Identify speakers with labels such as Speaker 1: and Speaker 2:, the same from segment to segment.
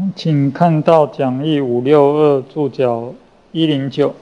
Speaker 1: 请看到讲义562注脚109。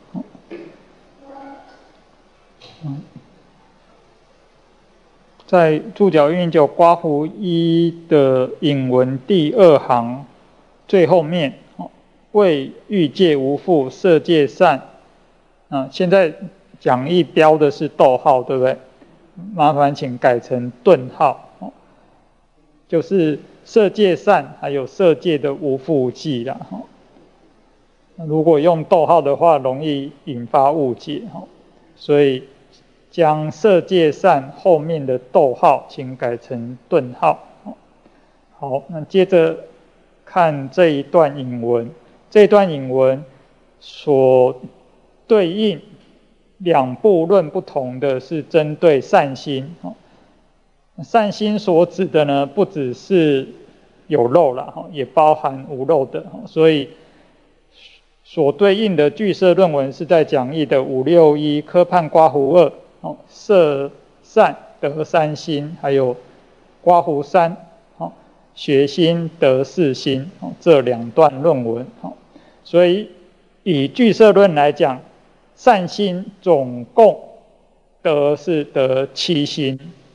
Speaker 1: 在注脚109刮胡一的引文第2行最后面，为欲界无复，色界善。现在讲义标的是逗号，对不对？麻烦请改成顿号，就是色界善还有色界的无复记啦。如果用逗号的话，容易引发误解，所以将色界善后面的逗号请改成顿号。好，那接着看这一段引文。这一段引文所对应两部论不同的是针对善心。善心所指的呢，不只是有漏啦，也包含无漏的，所以所对应的句式论文是在讲义的561科判刮胡2，色善得三心，还有刮胡3，学心得四心，这两段论文。所以以句式论来讲，善心总共得7心，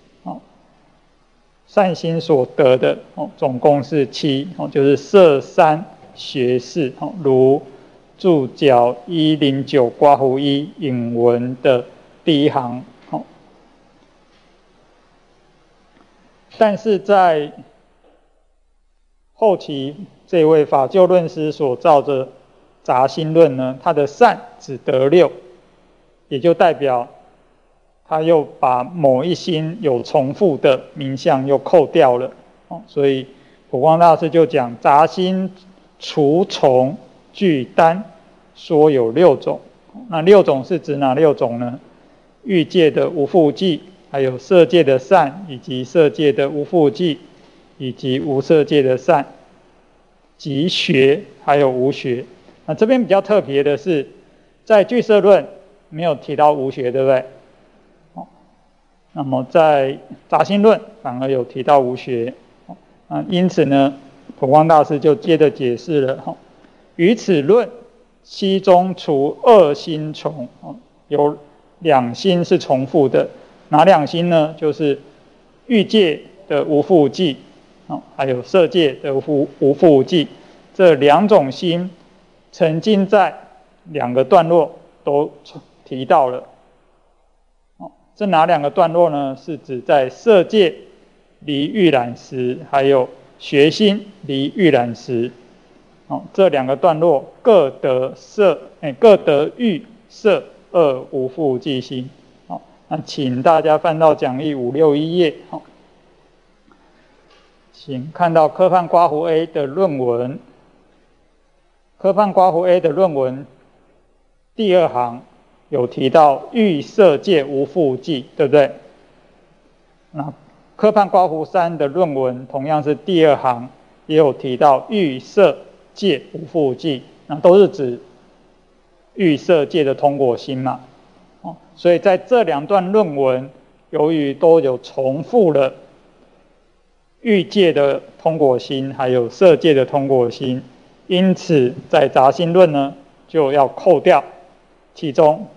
Speaker 1: 善心所得的总共是7，就是色3学4，如注脚109刮胡1引文的第1行。但是在后期这位法救论师所造的杂心论呢，他的善只得6，也就代表他又把某一心有重复的名相又扣掉了。所以普光大师就讲，杂心除重具单，说有6种。那6种是指哪6种呢？欲界的无复记，还有色界的善，以及色界的无复记，以及无色界的善，及学还有无学。那这边比较特别的是，在句式论没有提到无学，对不对？那么在杂心论反而有提到无学。因此呢，普光大师就接着解释了，于此论其中除2心重，有2心是重复的。哪2心呢？就是欲界的无复记，还有色界的无复记。这2种心曾经在2个段落都提到了。这哪2个段落呢？是指在色界离欲染时，还有学心离欲染时。这2个段落各得欲色2无复记心。那请大家翻到讲义561页，请看到科判刮胡 A 的论文。科判刮胡 A 的论文第2行有提到欲色界无复记，对不对？那科判刮胡3的论文同样是第2行，也有提到欲色界无复记，那都是指欲色界的通果心嘛。所以在这2段论文，由于都有重复了欲界的通果心，还有色界的通果心，因此在杂心论呢，就要扣掉其中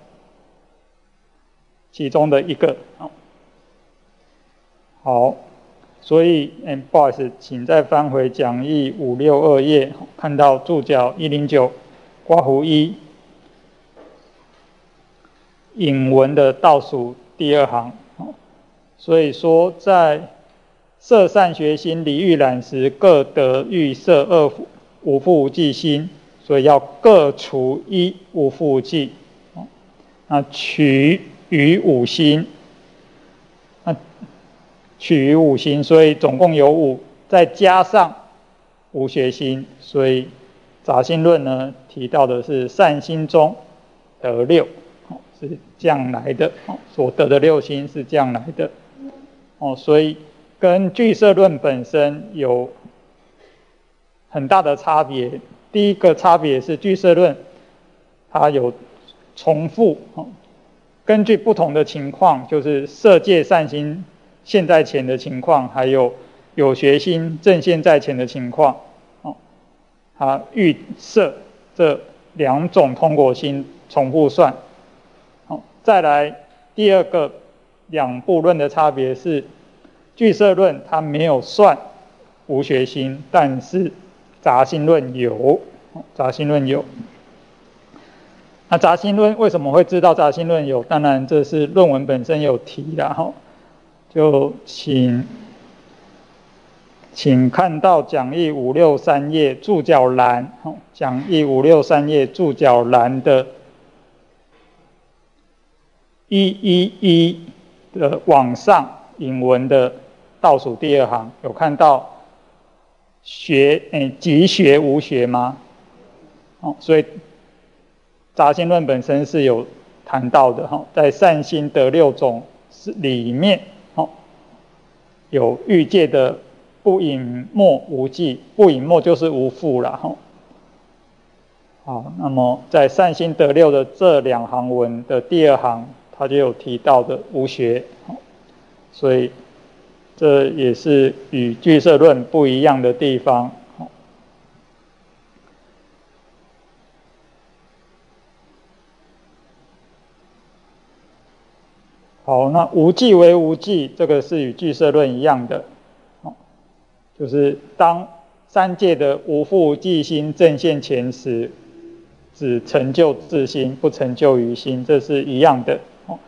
Speaker 1: 的一个。好，所以不好意思，请再翻回讲义562页，看到注脚109刮胡1引文的倒数第2行。所以说在色善学心离欲染时，各得欲色2无复记心，所以要各除1无复记。那取于5心，取于5心，所以总共有5，再加上无学心，所以杂心论呢提到的是善心中得6，是这样来的，所得的6心是这样来的。所以跟句式论本身有很大的差别。第一个差别是句式论它有重复，根据不同的情况，就是色界善心现在前的情况，还有有学心正现在前的情况， 它预设这2种通果心重复算。好，再来第二个两部论的差别是，俱舍论它没有算无学心，但是杂心论有，杂心论有。那杂心论为什么会知道杂心论有？当然这是论文本身有提的哈，就请看到讲义563页注脚栏，讲义563页注脚栏的111的往上引文的倒数第2行，有看到即学无学吗？所以杂心论本身是有谈到的，在善心得6种里面，有欲界的不隐没无记，不隐没就是无复啦。好，那么在善心得6的这2行文的第2行，他就有提到的无学，所以这也是与俱舍论不一样的地方。好，那无记为无记，这个是与俱舍论一样的，就是当三界的无复无记心正现前时，只成就自心，不成就于心，这是一样的。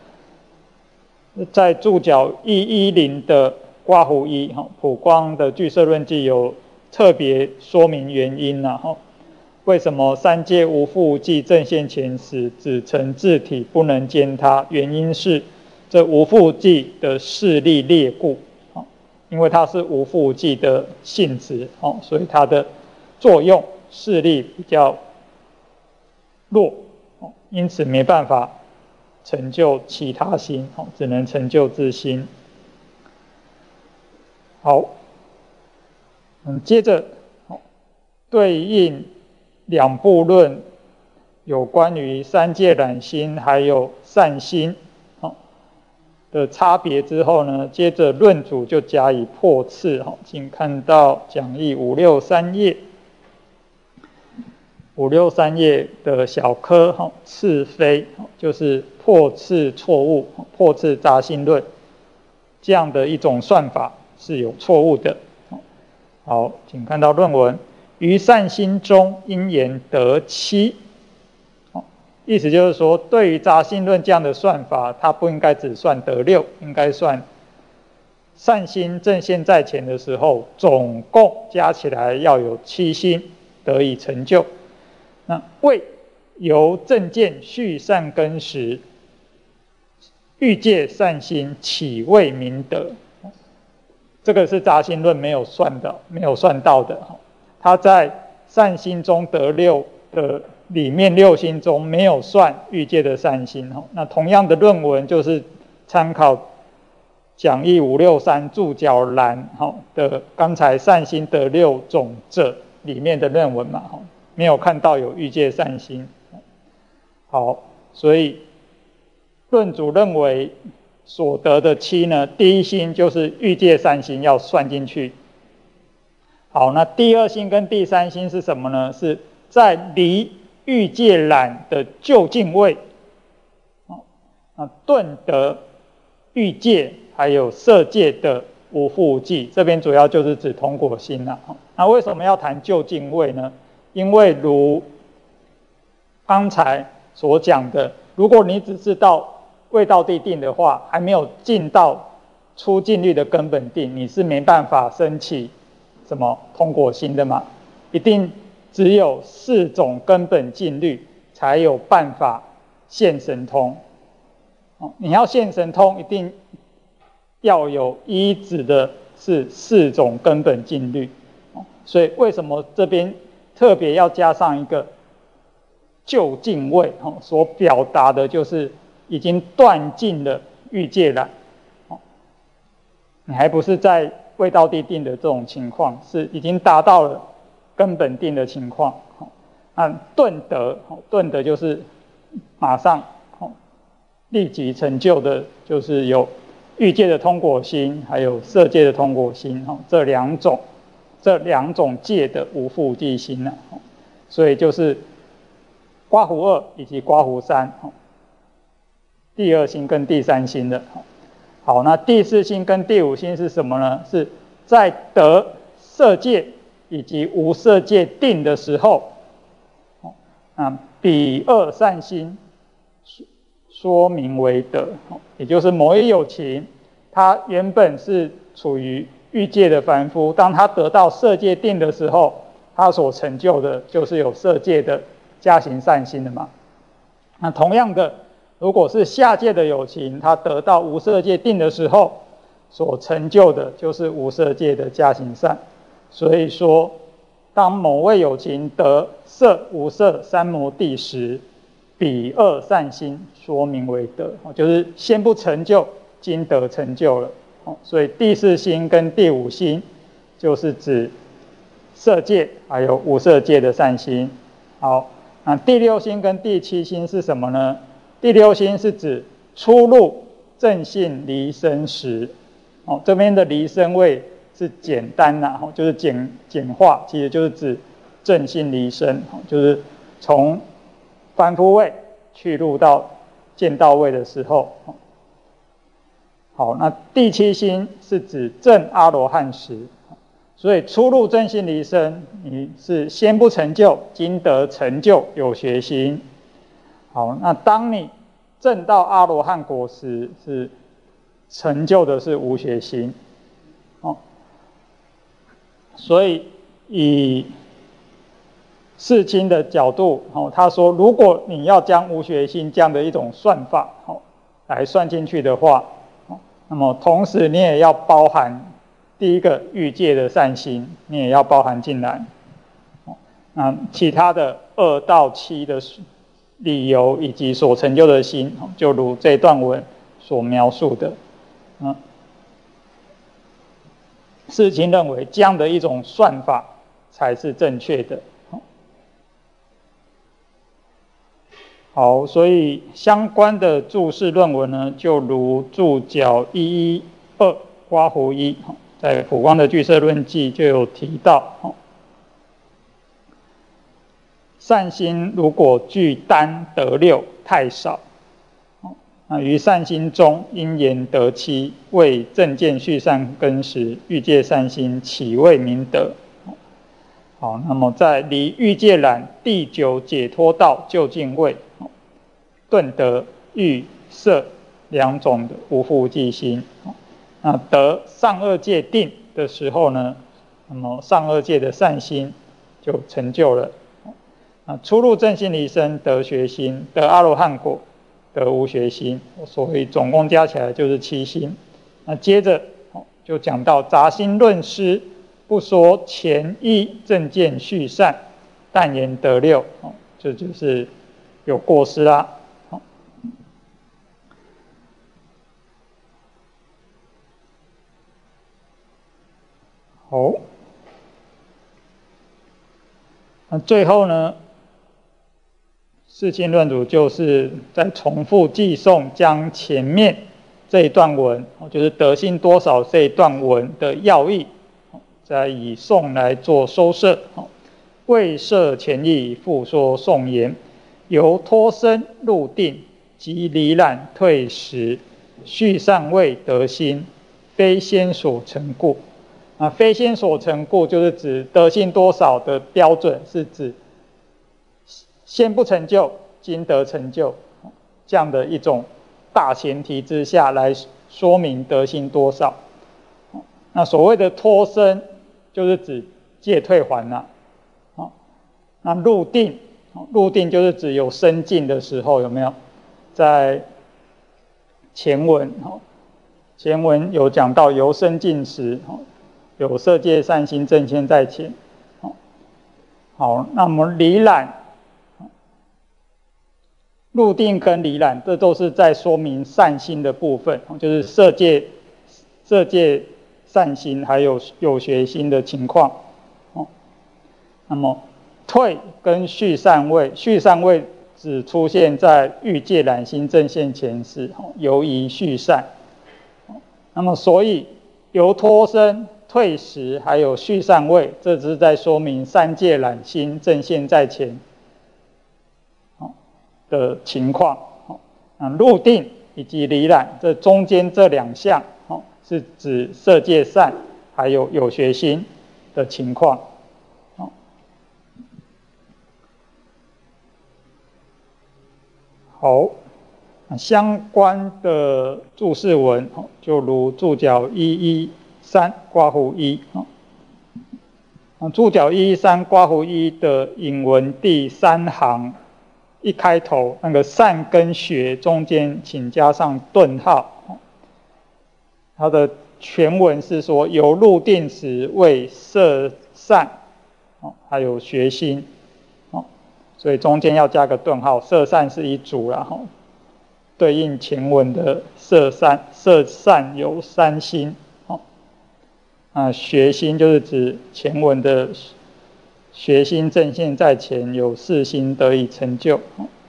Speaker 1: 在注脚110的括弧1，普光的俱舍论记有特别说明原因啦。为什么三界无复无记正现前时，只成自体，不能兼他？原因是这无复无记的势力劣故，因为它是无复无记的性质，所以它的作用势力比较弱，因此没办法成就其他心，只能成就自心。好，接着对应两部论有关于三界染心还有善心的差别之后呢，接着论主就加以破斥，请看到讲义563页，563页的小科斥非，就是破斥错误，破斥杂心论这样的一种算法是有错误的。好，请看到论文，于善心中因言得七。意思就是说，对于杂心论这样的算法，它不应该只算得6，应该算善心正现在前的时候，总共加起来要有7心得以成就。那为由正见续善根时，欲界善心岂未明得？这个是杂心论没有算到的。他在善心中得6的里面6心中没有算欲界的善心。那同样的论文就是参考讲义563注脚栏的刚才善心得6种者里面的论文嘛，没有看到有欲界善心。好，所以论主认为所得的7呢，第一心就是欲界善心要算进去。好，那第二心跟第三心是什么呢？是在离欲界染的就近位，顿得欲界还有色界的无复无记，这边主要就是指同果心啦。那为什么要谈就近位呢？因为如刚才所讲的，如果你只是到未到地定的话，还没有进到出尽律的根本定，你是没办法升起什么通果心的嘛。一定只有4种根本净律才有办法现神通。你要现神通，一定要有依止的是4种根本净律。所以为什么这边特别要加上一个就近位，所表达的就是已经断尽了欲界染，你还不是在未到地定的这种情况，是已经达到了根本定的情况。顿得就是马上立即成就的，就是有欲界的通果心，还有色界的通果心，这两种界的无复无记心。 所以就是刮胡2以及刮胡3，第2星跟第3星的。好，那第4星跟第5星是什么呢？是在得色界以及无色界定的时候，比2善心说明为得，也就是某一有情，他原本是处于欲界的凡夫，当他得到色界定的时候，他所成就的就是有色界的加行善心的嘛。那同样的，如果是下界的有情，他得到无色界定的时候，所成就的就是无色界的加行善。所以说，当某位有情得色无色三摩地时，比2善心说明为得，就是先不成就，今得成就了。所以第4星跟第5星就是指色界还有无色界的善心。好，那第6星跟第7星是什么呢？第6星是指初入正信离生时，这边的离生位是简单啦，就是简化，其实就是指正信离生，就是从凡夫位去入到见道位的时候。好，那第7星是指正阿罗汉时，所以初入正信离生，你是先不成就，今得成就有学心。好，那当你证到阿罗汉果时，是成就的是无学心。所以以世亲的角度，他说，如果你要将无学心这样的一种算法来算进去的话，那么同时你也要包含第一个欲界的善心，你也要包含进来。那其他的2到7的理由以及所成就的心，就如这段文所描述的，世亲认为这样的一种算法才是正确的。好，所以相关的注释论文呢，就如注脚112刮胡1，在普光的俱舍论记就有提到，善心如果具单得6太少，于善心中因言得7，为正见续善根时，欲界善心岂为明德？好，那么在离欲界染第9解脱道究竟位，顿得欲色2种的无复无记心。那得上2界定的时候呢，那么上2界的善心就成就了。初入正信离生得学心，得阿罗汉果得无学心，所以总共加起来就是7心。那接着就讲到杂心论师不说前一正见续善，但言得6，这就是有过失啦。好，那最后呢，世亲论主就是在重复记诵，将前面这一段文，就是得心多少这一段文的要义，再以颂来做收摄。未摄前意，复说颂言：由脱身入定，及离染退时，续善未得心，非先所成故。非先所成故，就是指得心多少的标准，是指先不成就，今得成就，这样的一种大前提之下来说明得心多少。那所谓的脱身，就是指戒退还啦。那入定，入定就是指有生境的时候，有没有？在前文有讲到由生境时，有色界善心正现在前。好，那么离染、入定跟离染，这都是在说明善心的部分，就是色界善心还有有学心的情况。那么退跟续善位，续善位只出现在欲界染心正现前时，由于续善。那么所以由脱身退时还有续散位，这只是在说明三界染心正现在前的情况。入定以及离染，这中间这两项是指色界善还有有学心的情况。好，相关的注释文就如注脚113括弧1，注脚113括弧1的引文第3行一开头那个善跟学中间请加上顿号，它的全文是说有入定时为色善还有学心，所以中间要加个顿号，色善是一组啦，对应前文的色善有三心，学心就是指前文的学心正现在前有四心得以成就。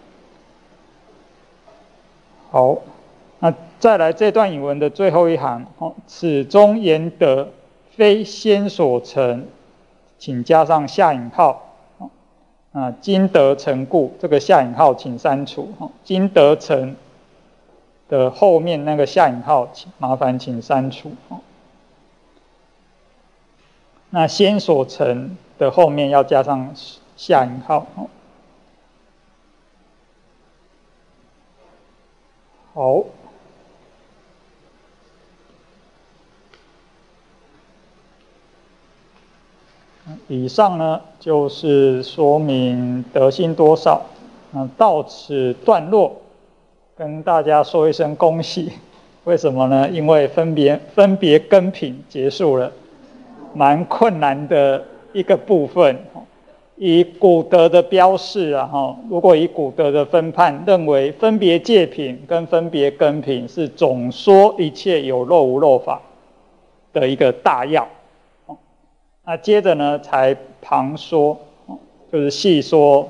Speaker 1: 好，那再来这段引文的最后一行，此中言得非先所成，请加上下引号。今得成故，这个下引号请删除。今得成的后面那个下引号，麻烦请删除。那先所成的后面要加上下引号。好，以上呢就是说明得心多少。到此段落，跟大家说一声恭喜。为什么呢？因为分别根品结束了，蛮困难的一个部分。以古德的标示如果以古德的分判，认为分别界品跟分别根品是总说一切有漏无漏法的一个大要。那接着呢，才旁说，就是细说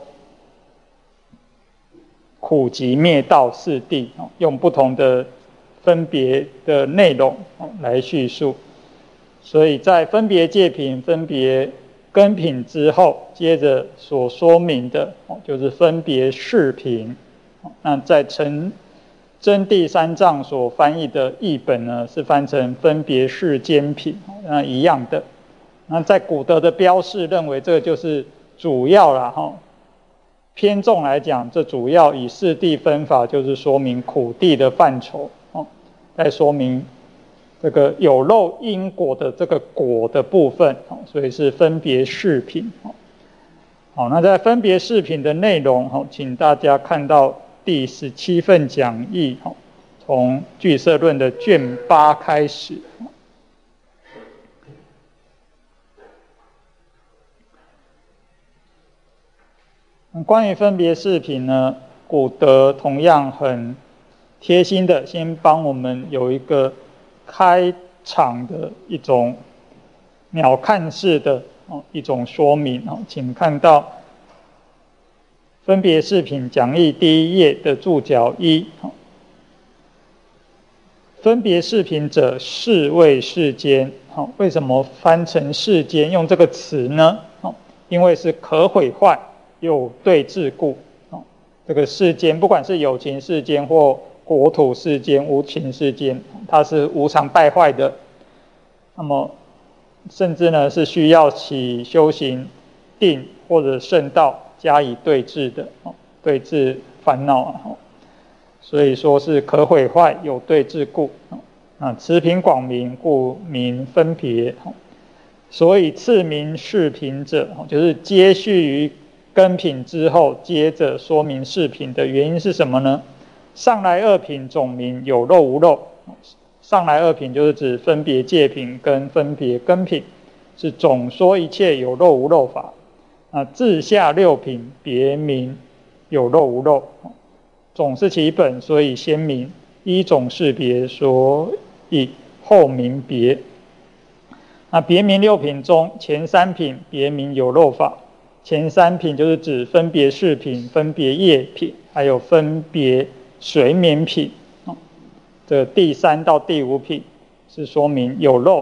Speaker 1: 苦集灭道四谛，用不同的分别的内容来叙述。所以在分别界品、分别根品之后，接着所说明的就是分别事品。那在真谛三藏所翻译的译本呢，是翻成分别世间品，一样的。那在古德的标示认为这个就是主要啦，偏重来讲，这主要以四谛分法，就是说明苦谛的范畴，在说明这个有漏因果的这个果的部分，所以是分别事品。好，那在分别事品的内容，请大家看到第17份讲义，从俱舍论的卷8开始。关于分别事品呢，古德同样很贴心的，先帮我们有一个开场的一种鸟瞰式的一种说明。请看到分别事品讲义第1页的注脚1，分别事品者，是谓世间。为什么翻成世间用这个词呢？因为是可毁坏有对治故。这个世间，不管是有情世间或国土世间、无情世间，它是无常败坏的。那么甚至呢是需要起修行定或者圣道加以对治的，对治烦恼。所以说是可毁坏有对治故。持品广明，故名分别。所以次名事品者，就是接续于根品之后，接着说明事品的原因是什么呢？上来二品总名有漏无漏。上来二品就是指分别界品跟分别根品，是总说一切有漏无漏法。至下六品别名有漏无漏。总是其本，所以先名，依总是别，所以后名别。别名六品中，前3品别名有漏法。前3品就是指分别事品、分别业品，还有分别随眠品。这第3到第5品是说明有漏，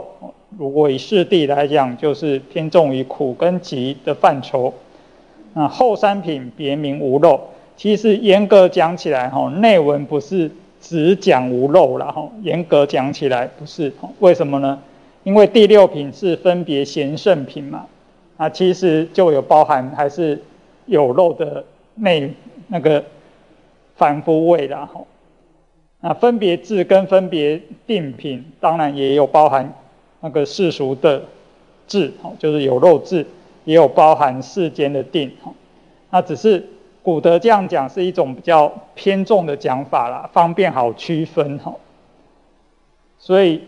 Speaker 1: 如果以释地来讲，就是偏重于苦跟集的范畴。那后三品别名无漏，其实严格讲起来，内文不是只讲无漏啦，严格讲起来不是，为什么呢？因为第六品是分别贤圣品嘛，其实就有包含还是有漏的那个凡夫位啦，那分别智跟分别定品，当然也有包含那个世俗的智，就是有漏智，也有包含世间的定，那只是古德这样讲是一种比较偏重的讲法啦，方便好区分，所以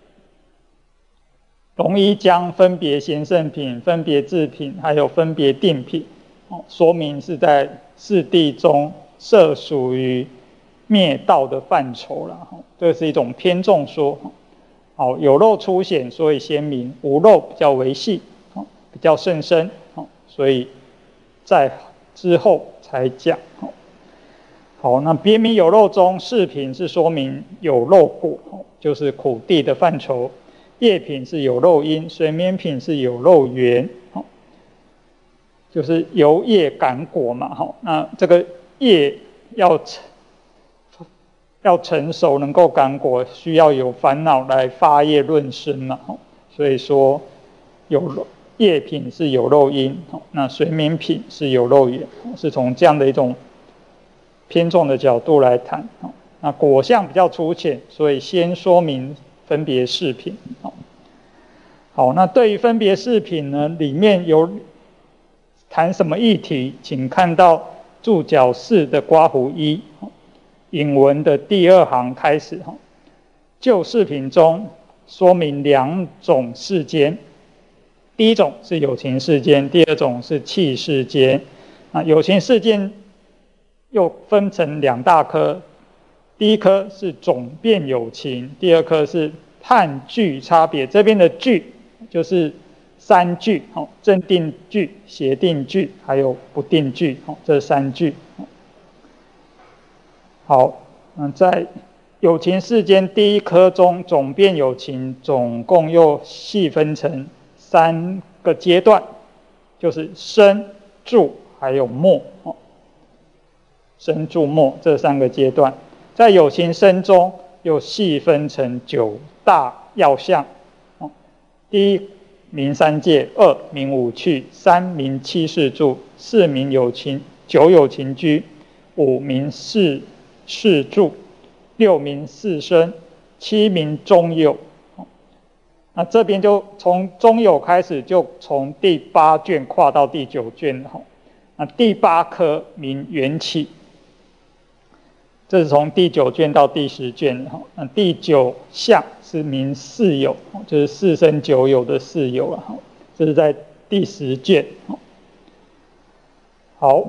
Speaker 1: 容易将分别贤圣品、分别智品还有分别定品，说明是在释地中涉属于灭道的范畴啦，这是一种偏重说。有漏粗显，所以鲜明；无漏比较微细，比较甚深，所以在之后才讲。好，那别名有漏中，释品是说明有漏果，就是苦地的范畴；业品是有漏因，水绵品是有漏缘，就是由业感果嘛。那这个业要成熟能够感果，需要有烦恼来发业论生嘛，所以说业品是有漏因，那水绵品是有漏缘，是从这样的一种偏重的角度来谈。那果相比较粗浅，所以先说明分别释品。好，那对于分别释品呢，里面有谈什么议题，请看到注脚4的刮胡1。引文的第2行开始，就释品中说明2种世间，第一种是有情世间，第二种是器世间。有情世间又分成2大科，第一科是总变有情，第二科是判句差别。这边的句就是3句，正定句、邪定句还有不定句，这3句。好，在有情世间第一科中，总变有情总共又细分成3个阶段，就是生、住还有没，生、住、没这3个阶段。在有情生中又细分成9大要项，第一名三界，2名五趣，3名七事住，4名有情9有情居，5名事住，6名四生，7名中有。那这边就从中有开始，就从第8卷跨到第9卷。那第8科名缘起，这是从第9卷到第10卷。那第9项是名四有，就是四生九有的四有了。这是在第10卷。好。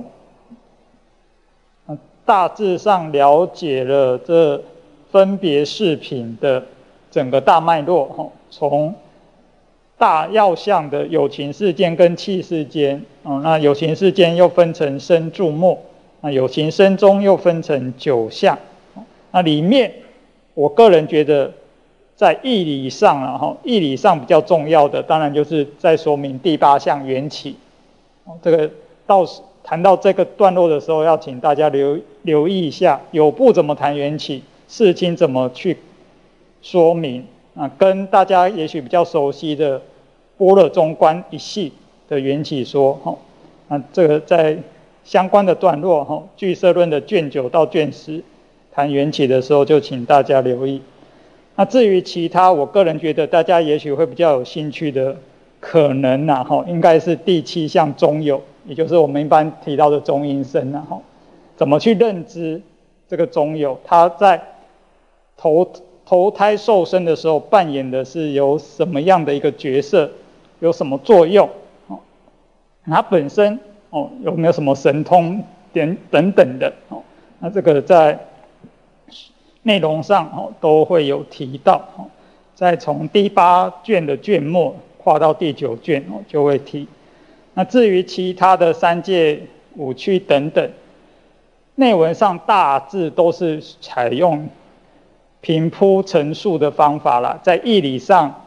Speaker 1: 大致上了解了这分别释品的整个大脉络，从大要项的有情世间跟器世间，那有情世间又分成生、住、没，那有情生中又分成9项。那里面我个人觉得在义理上，义理上比较重要的，当然就是在说明第8项缘起。这个谈到这个段落的时候，要请大家留意一下，有部怎么谈缘起，释经怎么去说明，跟大家也许比较熟悉的般若中观一系的缘起说，这个在相关的段落，俱舍论的卷9到卷10谈缘起的时候，就请大家留意。那至于其他，我个人觉得大家也许会比较有兴趣的，可能应该是第7项中有，也就是我们一般提到的中阴身，怎么去认知这个中有，他在投胎受生的时候扮演的是有什么样的一个角色，有什么作用，他本身有没有什么神通等等的，那这个在内容上都会有提到，再从第8卷的卷末跨到第9卷就会提。那至于其他的3界、五趣等等，内文上大致都是采用平铺陈述的方法啦，在义理上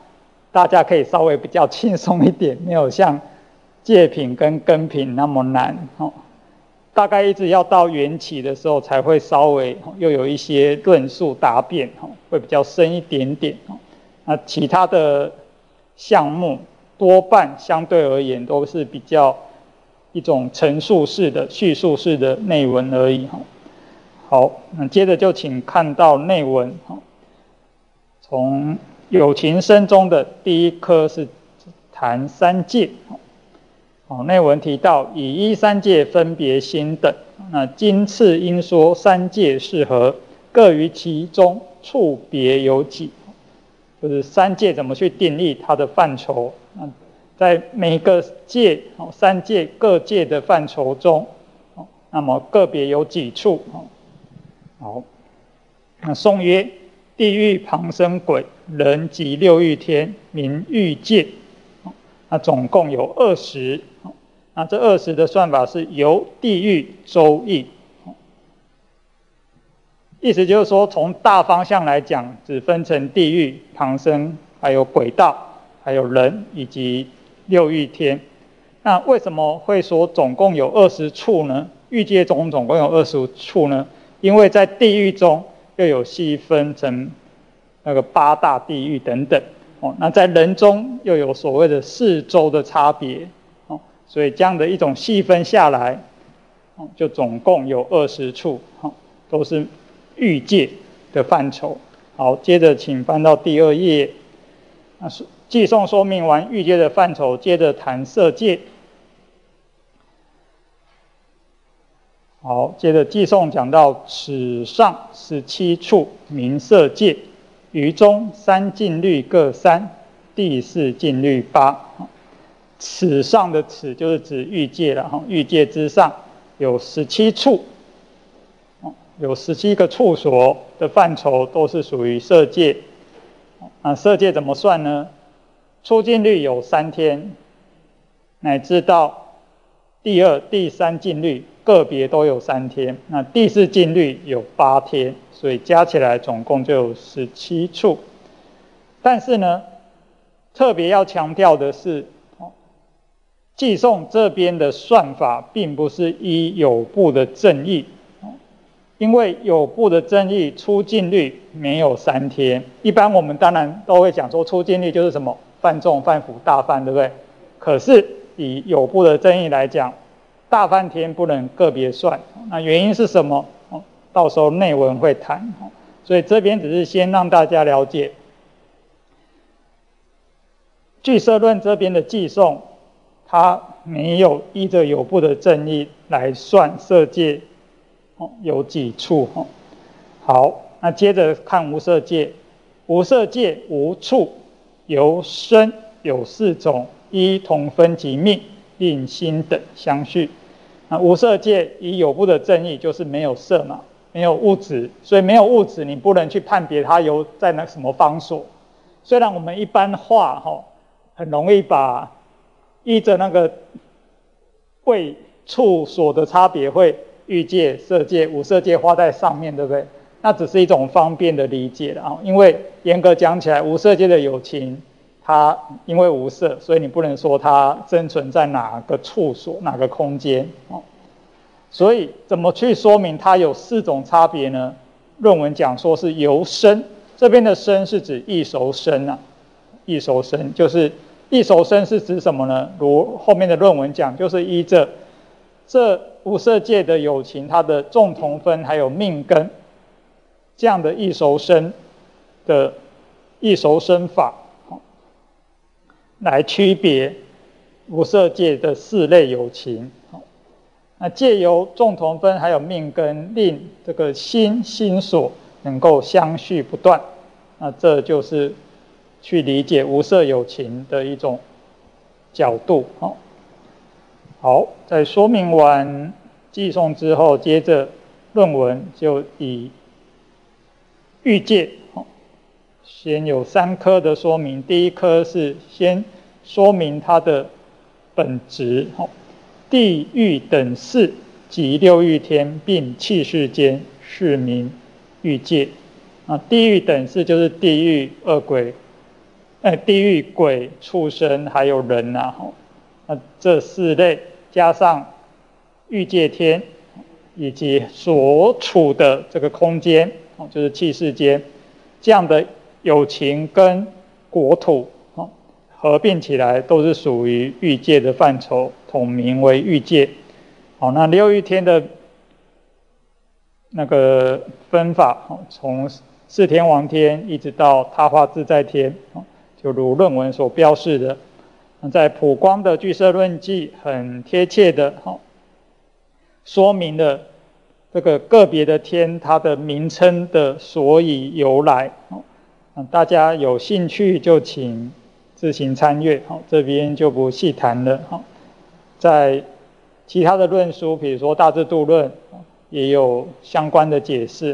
Speaker 1: 大家可以稍微比较轻松一点，没有像介品跟根品那么难哦。大概一直要到缘起的时候，才会稍微又有一些论述答辩，会比较深一点点。那其他的项目多半相对而言都是比较一种陈述式的、叙述式的内文而已。好，那接着就请看到内文。从有情身中的第一科是谈三界。内文提到以依三界分别心等，那今次应说三界是何，各于其中处别有几，就是三界怎么去定义它的范畴。在每个界三界各界的范畴中，那么个别有几处。好，那颂曰：地狱、旁生鬼、人及六欲天，名欲界。那总共有20。那这20的算法是由地狱周易，意思就是说，从大方向来讲，只分成地狱、旁生，还有鬼道，还有人以及六欲天。那为什么会说总共有20处呢？欲界中总共有20处呢？因为在地狱中又有细分成那个8大地狱等等。那在人中又有所谓的4周的差别。所以这样的一种细分下来，就总共有20处，都是欲界的范畴。好，接着请翻到第2页。偈颂说明完欲界的范畴，接着谈色界。好，接着偈颂讲到此上17处名色界，于中3净律各3，第4净律8。此上的此就是指欲界了，欲界之上有17处，有17个处所的范畴都是属于色界。那色界怎么算呢？初净律有3天，乃至到第2、第3净律个别都有3天，那第4净律有8天，所以加起来总共就有17处。但是呢，特别要强调的是，偈颂这边的算法并不是依有部的正义，因为有部的正义初净律没有3天。一般我们当然都会讲说初净律就是什么泛重、泛辅、大泛，对不对？可是以有部的正义来讲，大泛天不能个别算。那原因是什么？到时候内文会谈。所以这边只是先让大家了解，俱舍论这边的偈颂，它没有依着有部的正义来算色界有几处。好，那接着看无色界。无色界无处，由身有4种，依同分及命，令心等相续。那无色界以有部的正义就是没有色嘛，没有物质，所以没有物质你不能去判别它有在那什么方所。虽然我们一般画很容易把依着那个位处所的差别，会欲界、色界、无色界画在上面，对不对？那只是一种方便的理解了。因为严格讲起来，无色界的有情，它因为无色，所以你不能说它生存在哪个处所、哪个空间。所以怎么去说明它有4种差别呢？论文讲说是由身，这边的身是指异熟身啊，异熟身就是异熟身是指什么呢？如后面的论文讲，就是依着这无色界的有情，它的众同分还有命根这样的异熟身的异熟身法，来区别无色界的4类有情。那借由众同分还有命根，令这个心所能够相续不断。那这就是去理解无色有情的一种角度。好，在说明完偈颂之后，接着论文就以欲界先有3科的说明。第一科是先说明它的本质，地狱等事及六欲天并气世间，是名欲界。地狱等事就是地狱、恶鬼、 地狱、鬼、畜生还有人啊，那这4类加上欲界天以及所处的这个空间，就是气世间，这样的有情跟国土合并起来都是属于欲界的范畴，统名为欲界。好，那6欲天的那个分法，从4天王天一直到他化自在天，就如论文所标示的，在普光的俱舍论记很贴切的说明了这个个别的天它的名称的所以由来。大家有兴趣就请自行参阅，这边就不细谈了。在其他的论书，比如说《大智度论》，也有相关的解释。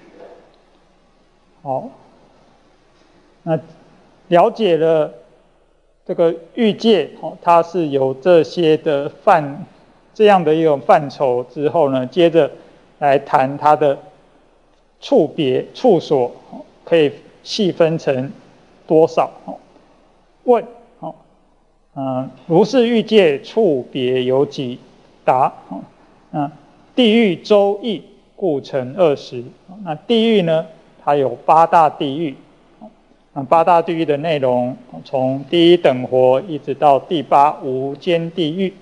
Speaker 1: 好，那了解了这个欲界，它是有这些的这样的一种范畴之后呢，接着来谈它的处别、处所，可以细分成多少？问：如是欲界处别有几？答：地狱周易故成20。那地狱呢，它有8大地狱。8大地狱的内容，从第1等活一直到第8无间地狱。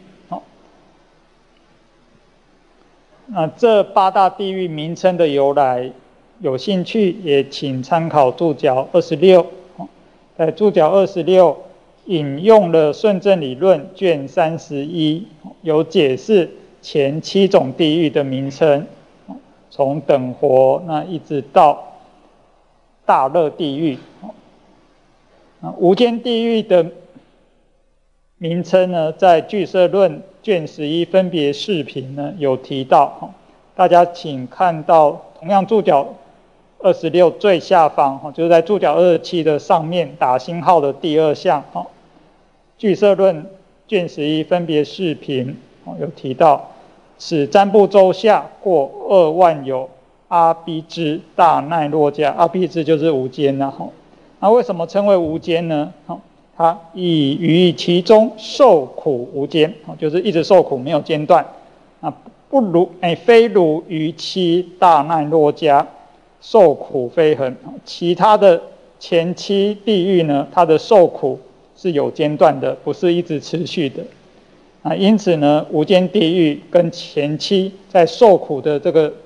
Speaker 1: 这8大地狱名称的由来，有兴趣也请参考注脚26。在注脚26引用了顺正理论卷31，有解释前7种地狱的名称，从等活那一直到大乐地狱。无间地狱的名称呢，在俱舍论卷11分别释品呢有提到。大家请看到同样注脚26最下方，就是在注脚27的上面打星号的第2项。俱舍论卷11分别释品有提到，此占卜周下过2万有阿鼻支大奈落迦。阿鼻支就是无间啊。那为什么称为无间呢？它以于其中受苦无间，就是一直受苦没有间断。非如于其大奈落迦受苦非恒。其他的前7地狱呢，它的受苦是有间断的，不是一直持续的。因此呢，无间地狱跟前7在受苦的这个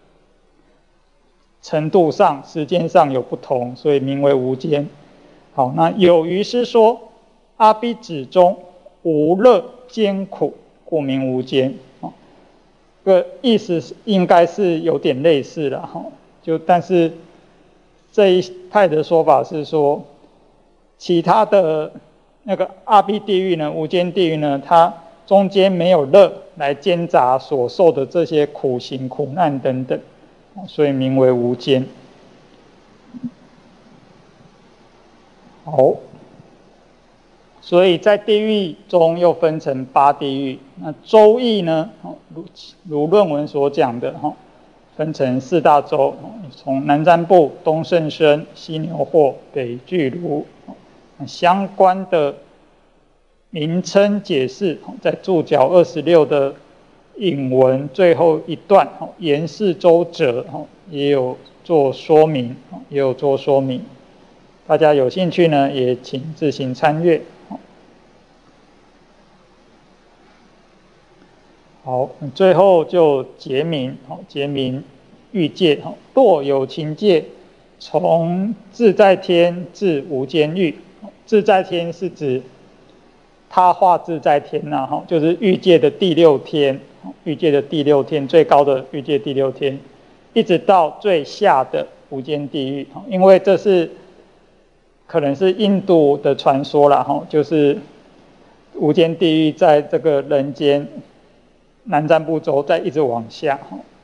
Speaker 1: 程度上、时间上有不同，所以名为无间。好，那有余是说，阿鼻子中无乐艰苦，故名无间。这个意思应该是有点类似了。但是这一派的说法是说，其他的那个阿鼻地狱呢、无间地狱呢，它中间没有乐来兼杂所受的这些苦行、苦难等等，所以名为无间。好，所以在地狱中又分成8地狱。那周易呢，如论文所讲的，分成4大洲，从南瞻部、东胜身、西牛货、北俱卢，相关的名称解释，在注脚26的引文最后一段，言是周者也有做说明，大家有兴趣呢，也请自行参阅。好，最后就结名欲界，堕有情界，从自在天至无间狱。自在天是指他化自在天就是欲界的第6天，最高的欲界第6天，一直到最下的无间地狱。因为这是可能是印度的传说啦，就是无间地狱在这个人间南瞻部洲再一直往下。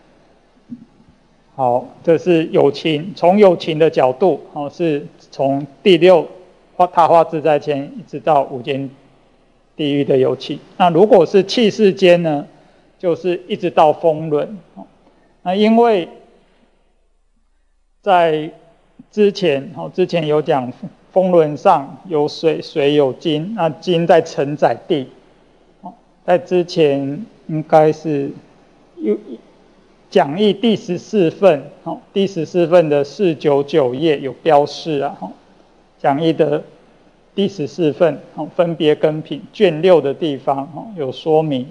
Speaker 1: 好，这是有情，从有情的角度，是从第6他化自在天一直到无间地狱的有情。那如果是气世间呢，就是一直到风轮。那因为在之前有讲风轮上有水，水有金，那金在承载地。在之前应该是讲义第14份，第14份的499页有标示啊，讲义的第14份，分别根品卷6的地方有说明。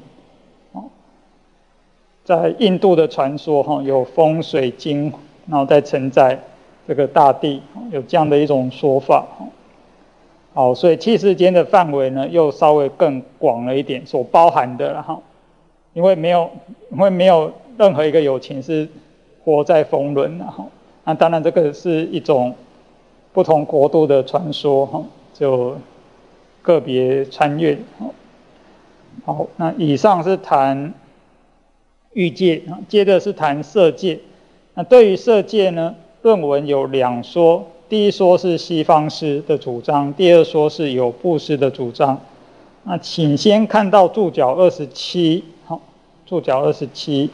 Speaker 1: 在印度的传说有风水金，然后再承载这个大地，有这样的一种说法。好，所以气世间的范围呢，又稍微更广了一点，所包含的哈，因为没有任何一个有情是活在风轮的哈。那当然这个是一种不同国度的传说哈，就个别穿越。好，那以上是谈欲界，接着是谈色界。那对于色界呢，论文有2说。第一说是西方师的主张，第二说是有部师的主张。那请先看到注脚27，注脚27。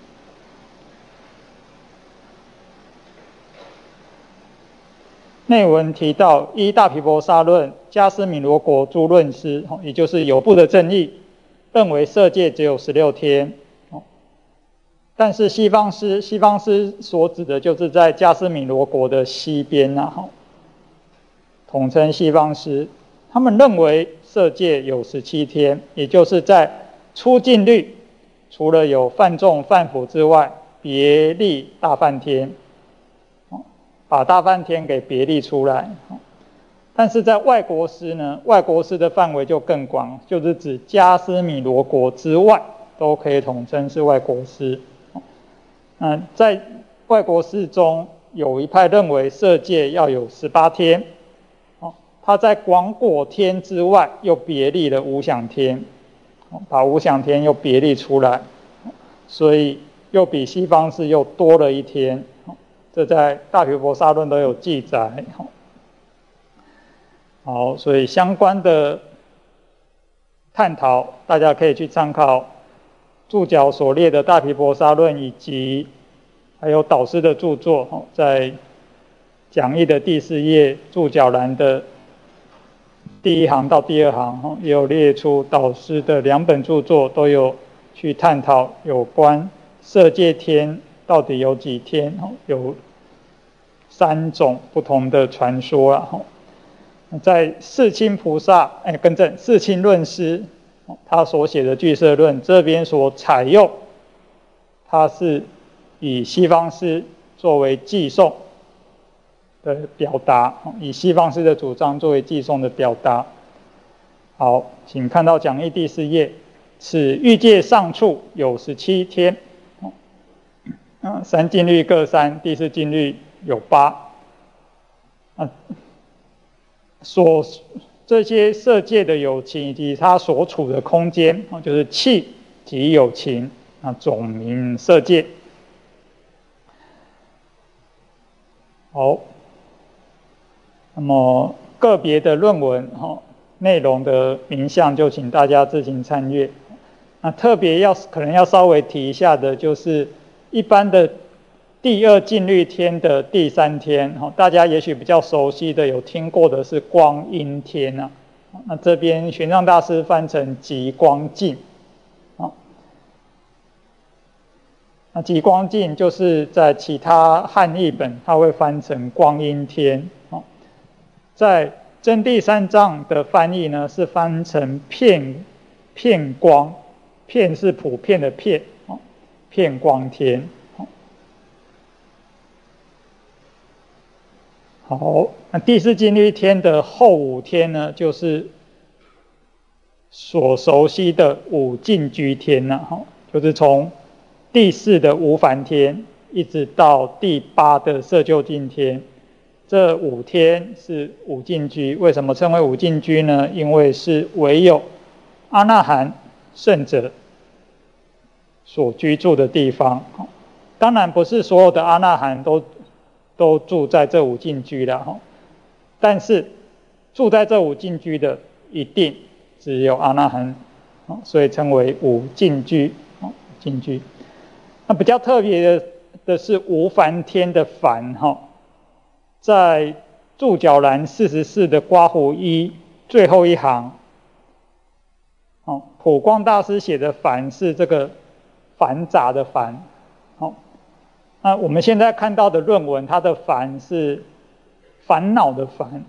Speaker 1: 内文提到，依大毗婆沙论，迦尸弥罗国诸论师，也就是有部的正义，认为色界只有16天。但是西方师所指的就是在迦尸弥罗国的西边啊，统称西方师。他们认为色界有17天，也就是在出净律，除了有梵众、梵辅之外，别立大梵天，把大梵天给别立出来。但是在外国师呢，外国师的范围就更广，就是指迦尸弥罗国之外，都可以统称是外国师。在外国师中，有一派认为色界要有18天，他在广果天之外又别立了无想天，把无想天又别立出来，所以又比西方师又多了1天，这在大毗婆沙论都有记载。好，所以相关的探讨，大家可以去参考注脚所列的大毗婆沙论，以及还有导师的著作，在讲义的第4页注脚栏的第1行到第2行，也有列出导师的2本著作，都有去探讨有关色界天到底有几天，有3种不同的传说啊。在世亲菩萨，世亲论师他所写的俱舍论这边所采用，他是以西方师作为寄送的表达，以西方师的主张作为寄送的表达。好，请看到讲义第4页，此欲界上处有17天，3净律各3，第4净律有8。这些色界的有情以及它所处的空间，就是气即有情，总名色界。好，那么个别的论文内容的名相就请大家自行参阅。特别可能要稍微提一下的就是一般的第2净律天的第3天，大家也许比较熟悉的有听过的是光阴天啊。那这边玄奘大师翻成极光境，那极光境就是在其他汉译本它会翻成光阴天，在真谛三藏的翻译呢是翻成片光，片是普遍的片，片光天。好，那第4净律天的后5天呢，就是所熟悉的五净居天就是从第4的无烦天一直到第8的色究竟天，这5天是五净居。为什么称为五净居呢？因为是唯有阿那含圣者所居住的地方。当然不是所有的阿那含都住在这五净居了，但是住在这五净居的一定只有阿那含，所以称为五净居。净居。那比较特别的是无烦天的烦， 在注脚栏44的刮胡一最后一行，普光大师写的烦是这个繁杂的烦，那我们现在看到的论文，它的烦是烦恼的烦，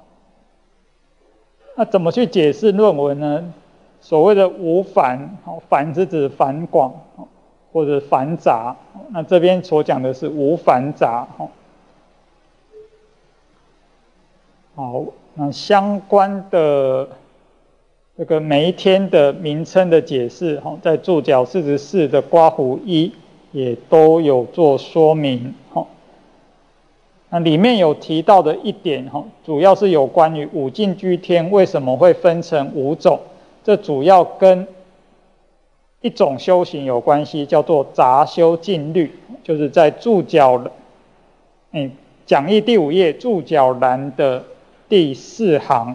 Speaker 1: 那怎么去解释论文呢？所谓的无烦，烦是指繁广或者繁杂，那这边所讲的是无繁杂。好，那相关的这个每一天的名称的解释，在注脚44的刮胡一也都有做说明。那里面有提到的一点，主要是有关于五境居天为什么会分成5种，这主要跟一种修行有关系，叫做杂修禁律，就是在注脚讲义第5页注脚栏的第4行。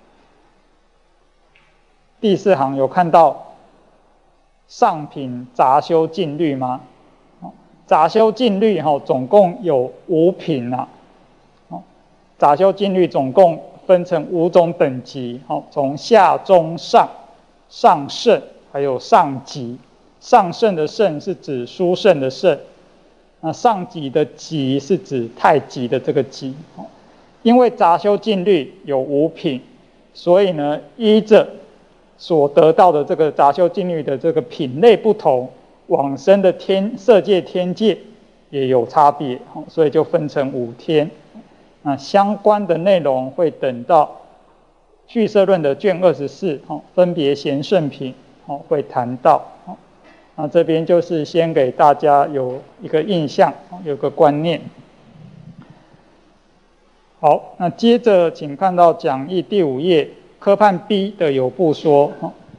Speaker 1: 第4行有看到上品杂修禁律吗？杂修禁律总共有5品啊。杂修禁律总共分成5种等级，从下中上、上圣还有上极。上圣的圣是指殊胜的圣，那上极的极是指太极的这个极。因为杂修禁律有5品，所以呢，依着所得到的这个杂修禁律的这个品类不同，往生的色界天界也有差别，所以就分成5天。那相关的内容会等到俱舍论的卷24分别贤圣品会谈到。那这边就是先给大家有一个印象，有个观念。好，那接着请看到讲义第5页科判 B 的有部说，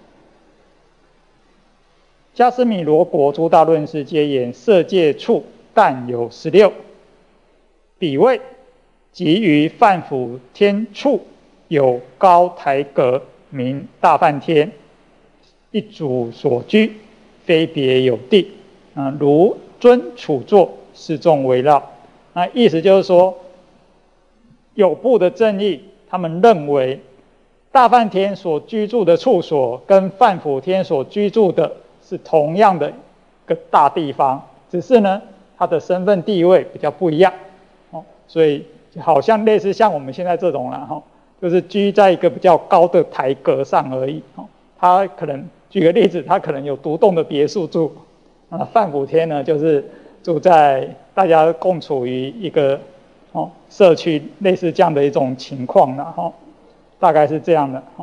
Speaker 1: 迦尸弥罗国诸大论师皆言色界处但有16，彼谓即于梵辅天处有高台阁，名大梵天，一主所居，非别有地。如尊处坐，四众围绕。那意思就是说，有部的正义，他们认为大梵天所居住的处所跟梵辅天所居住的是同样的一个大地方，只是呢，他的身份地位比较不一样，所以好像类似像我们现在这种啦，就是居在一个比较高的台阁上而已。他可能举个例子，他可能有独栋的别墅住，梵辅天呢就是住在大家共处于一个社区，类似这样的一种情况啦，大概是这样的。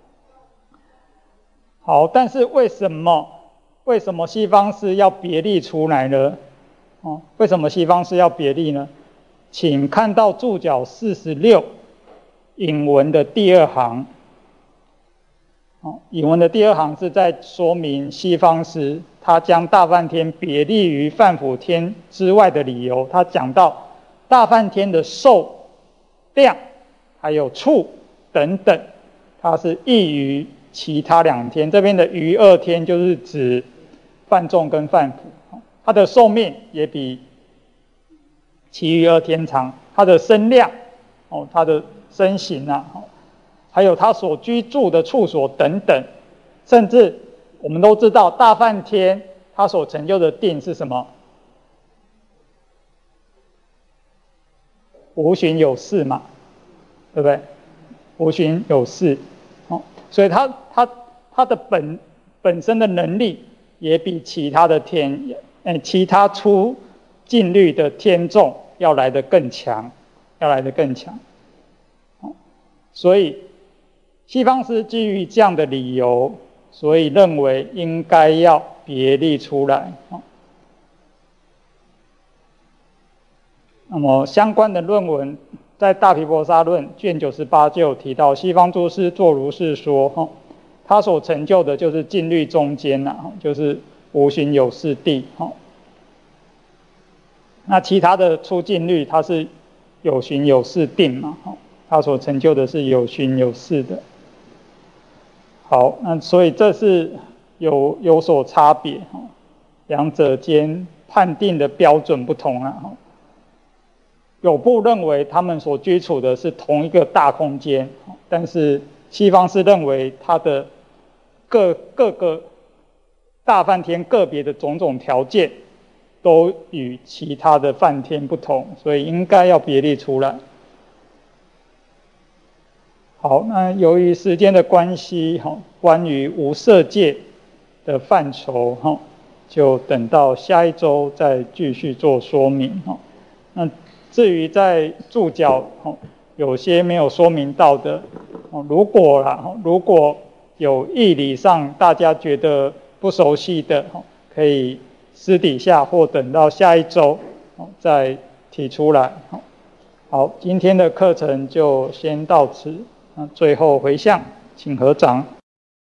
Speaker 1: 好，但是为什么西方师要别立出来呢？为什么西方师要别立呢？请看到注脚46引文的第2行。引文的第2行是在说明西方师他将大梵天别立于梵辅天之外的理由。他讲到大梵天的寿量还有处等等，它是异于其他2天。这边的余2天就是指梵众跟梵辅，它的寿命也比其余2天长，它的身量它的身形还有他所居住的处所等等，甚至我们都知道大梵天他所成就的定是什么？无寻有事嘛，对不对？无寻有事，所以他的本身的能力也比其他的其他出禁律的天众要来得更强，所以西方师基于这样的理由，所以认为应该要别立出来。那么相关的论文在大毗婆沙论卷98就有提到，西方诸师作如是说，他所成就的就是禁律中间就是无寻有事地。那其他的出禁律，它是有寻有事定嘛，他所成就的是有寻有事的。好，那所以这是有所差别，两者间判定的标准不同。 有部认为他们所居处的是同一个大空间，但是西方是认为它的各个大梵天个别的种种条件都与其他的梵天不同，所以应该要别立出来。好，那由于时间的关系，关于无色界的范畴，就等到下一周再继续做说明。那至于在注脚，有些没有说明到的，如果有义理上大家觉得不熟悉的，可以私底下或等到下一周再提出来。好，今天的课程就先到此。最后回向，请合掌。